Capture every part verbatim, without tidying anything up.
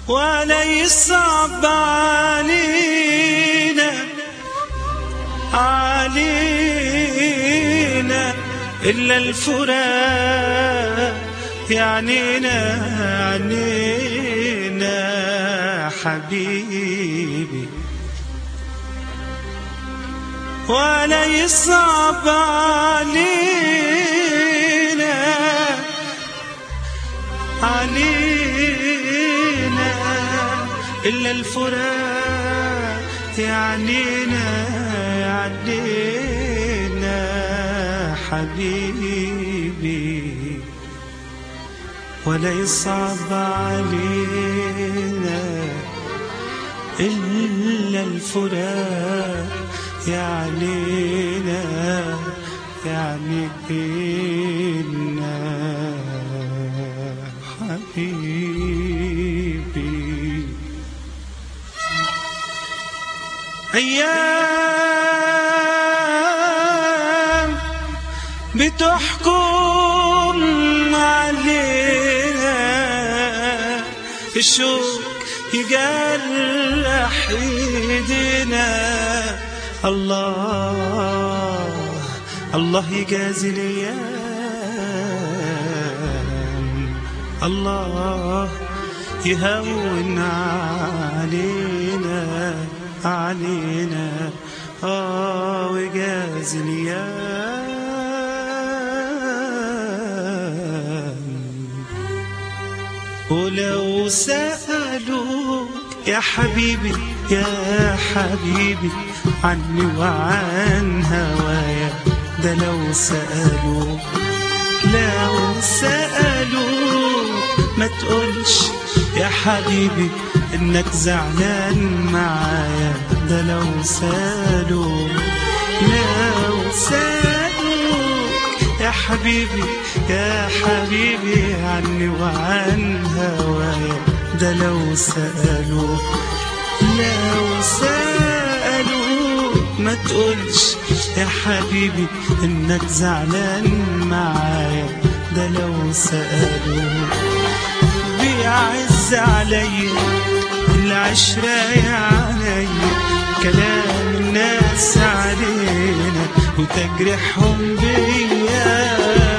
ولا يصعب علينا علينا إلا الفراق يعنينا عنينا حبيبي. ولا يصعب علينا علينا إلا الفراق يعنينا يعنينا حبيبي. ولا يصعب علينا إلا الفراق يعنينا يعنينا حبيبي. أيام بتحكم علينا الشوق يجرح ايدينا. الله الله يجازي الايام، الله يهون علينا علينا اه ويجازي الايام. ولو سألوك يا حبيبي يا حبيبي عني وعن هوايا، ده لو سألوك لو سألوك ما تقولش يا حبيبي انك زعلان معايا، ده لو سألوك لو سألوك يا حبيبي يا حبيبي عني وعن هوايا، ده لو سألوك لو سألوك ما تقولش يا حبيبي انك زعلان معايا، ده لو سألوك. بيعز عليا العشرة يا عليا كلام الناس علينا وتجرحهم بيا.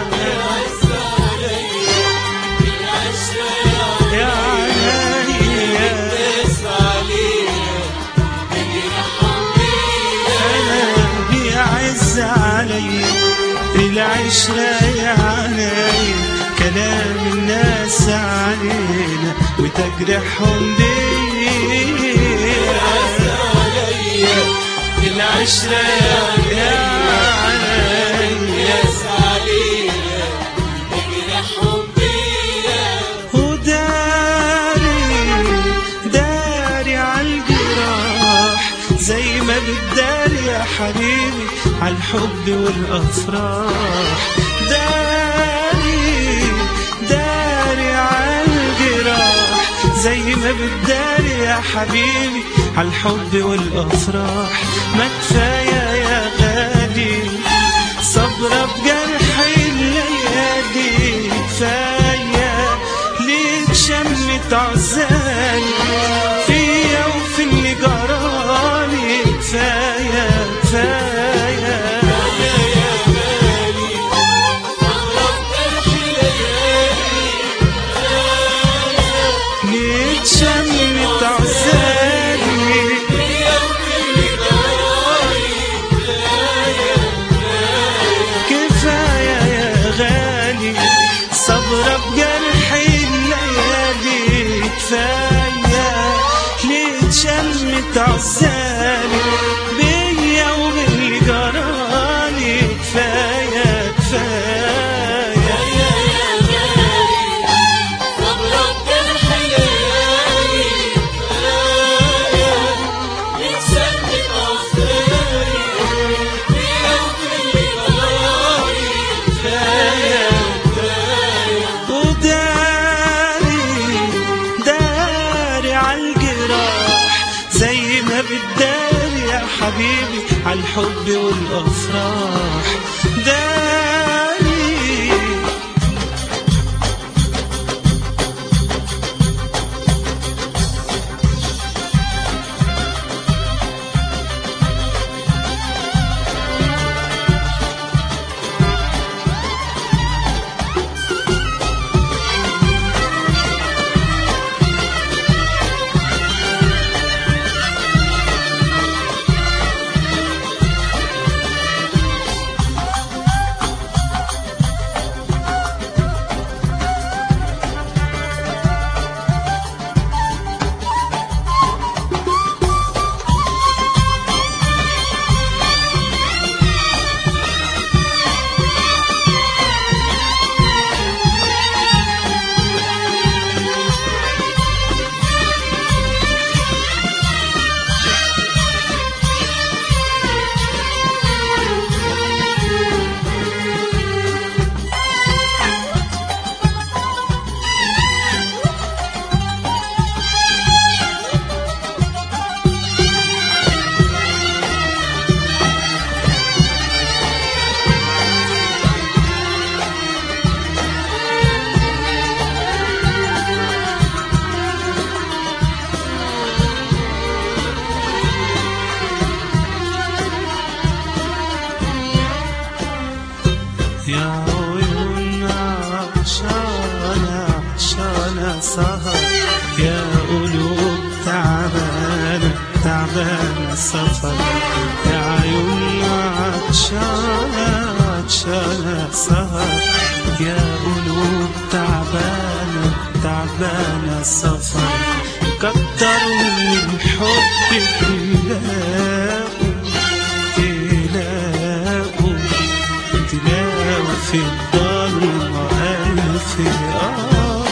العشرة يا عليا كلام الناس علينا وتجرحهم بيا. العشرة يا عليا تجرحهم بيا. وداري داري عالجراح زي ما بتداري يا حبيبي عالحب والأفراح. داري داري عالجراح زي ما بتداري يا حبيبي عالحب والأفراح. ما كفاية يا غالي صبرة بجرح الليالي، كفاية ليك شمت عزالي فيا وفي اللي جرالي. كفاية كفاية شمت عزالي كفاية يا غالي صبرة بجرح الليالي. كفاية ليه شمت عزالي بيا وباللي جرالي. كفاية كفاية بتداري يا حبيبي عالحب والأفراح. داري تعبانة سفر، يا عيوننا عطشانة عطشانة سهر، يا قلوب تعبانة تعبانة سفر. كتروا من حبك تلاقوا تلاقوا تلاقوا في الضلمة ألف قمر.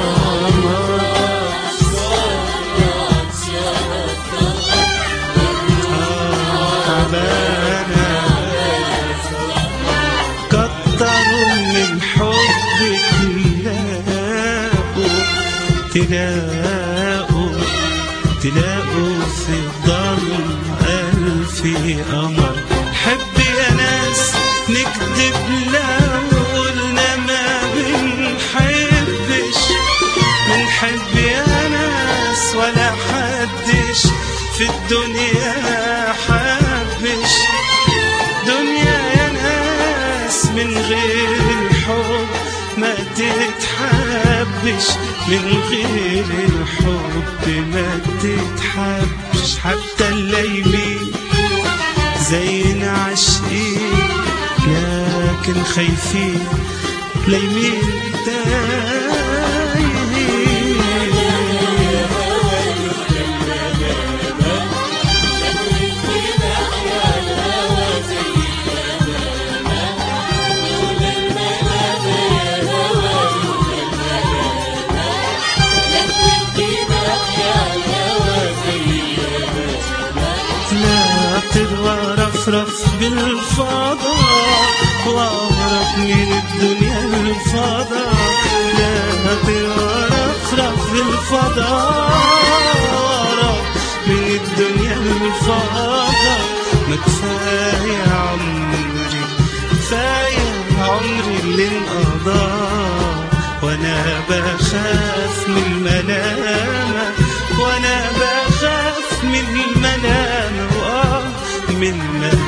كتروا من حبك تلاقوا تلاقوا في الضلمة ألف قمر. حب يا ناس نكذب لو قلنا ما بنحبش، بنحب يا ناس ولا حدش في الدنيا حبش. دنيا يا ناس من غير الحب ما تتحبش، من غير الحب ما تتحبش. حتى اللايمين زينا عاشقين لكن خايفين، لايمين تايهين. رفرف بالفضاء واغرق من الدنيا الفضاء، لا ترفرف بالفضاء واغرق من الدنيا الفضاء. ما كفاية عمري كفاية عمري اللي انقضى، وانا بخاف من الملامة وانا بخاف من الملامة من